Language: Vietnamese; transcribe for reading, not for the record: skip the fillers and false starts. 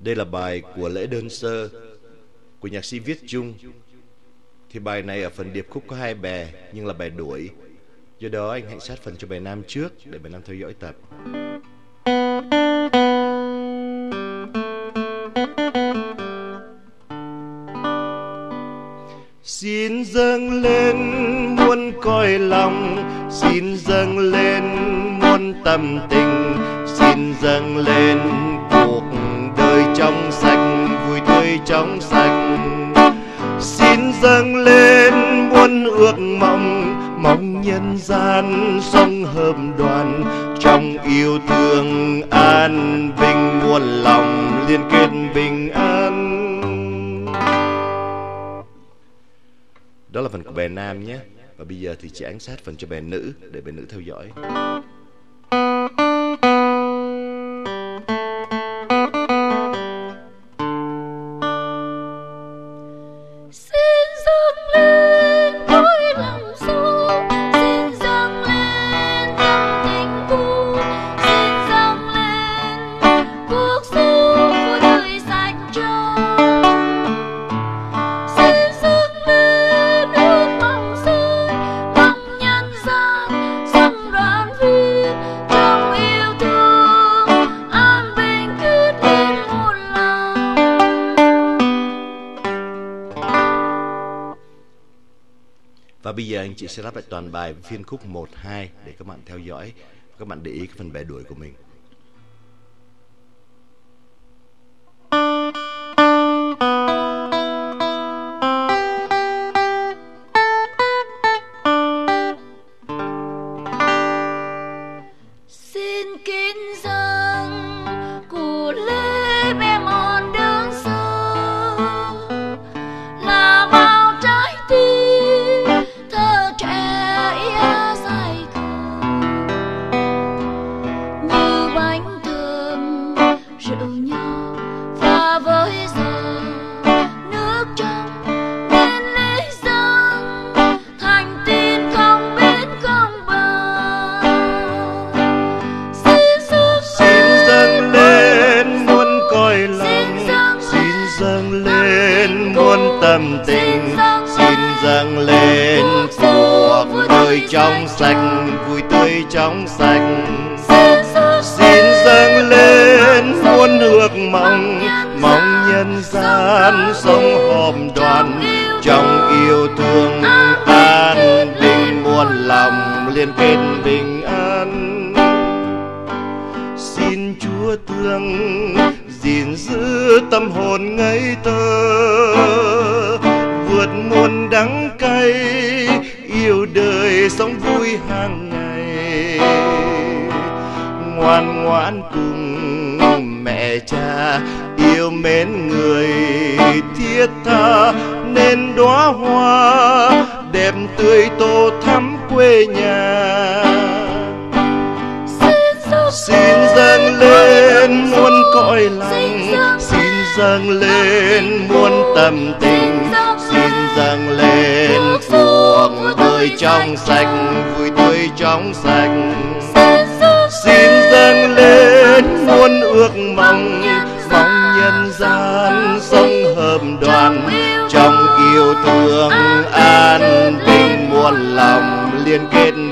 Đây là bài của lễ đơn sơ của nhạc sĩ Viết Chung. Thì bài này ở phần điệp khúc có 2 bè nhưng là bài đuổi. Do đó anh hãy sát phần cho bài nam trước để bài nam theo dõi tập. Xin dâng lên muôn cõi lòng, xin dâng lên muôn tâm tình, xin dâng lên cuộc đời trong sạch, vui tươi trong sạch. Xin dâng lên muôn ước mong, mong nhân gian sống hợp đoàn, trong yêu thương an bình, muôn lòng liên kết bình an. Đó là phần của bài nam nhé. Và bây giờ thì chị Ánh sát phần cho bài nữ để bài nữ theo dõi. Và bây giờ anh chị sẽ lắp lại toàn bài phiên khúc 1, 2 để các bạn theo dõi. Các bạn để ý cái phần bẻ đuổi của mình. Xin kính dâng của lễ bé mòn đơn sơ là bao trái tim thơ trẻ ia dài khờ, như bánh thơm rượu nho pha với giờ nước trong nên lễ dâng thành tin không bên không bờ. Xin dâng lên muôn cõi lòng, xin dâng lên muôn tâm tình, xin dâng lên cuộc đời trong sạch, vui tươi trong sạch. Xin dâng lên muôn ước mong, mong nhân gian sống họp đoàn, trong yêu thương an bình, muôn lòng liên kết bình an. Xin Chúa thương gìn giữ tâm hồn ngây thơ, vượt muôn đắng cay, yêu đời sống vui hàng ngày. Ngoan ngoãn cùng mẹ cha yêu mến người thiết tha, nên đóa hoa đẹp tươi tô thắm quê nhà. Xin dâng lên muôn cõi lòng, xin dâng lên muôn tâm tình, xin dâng lên cuộc đời trong sạch, vui tươi trong sạch. Xin dâng lên muôn ước mong, mong nhân gian sống hợp đoàn, trong yêu thương an bình, muôn lòng liên kết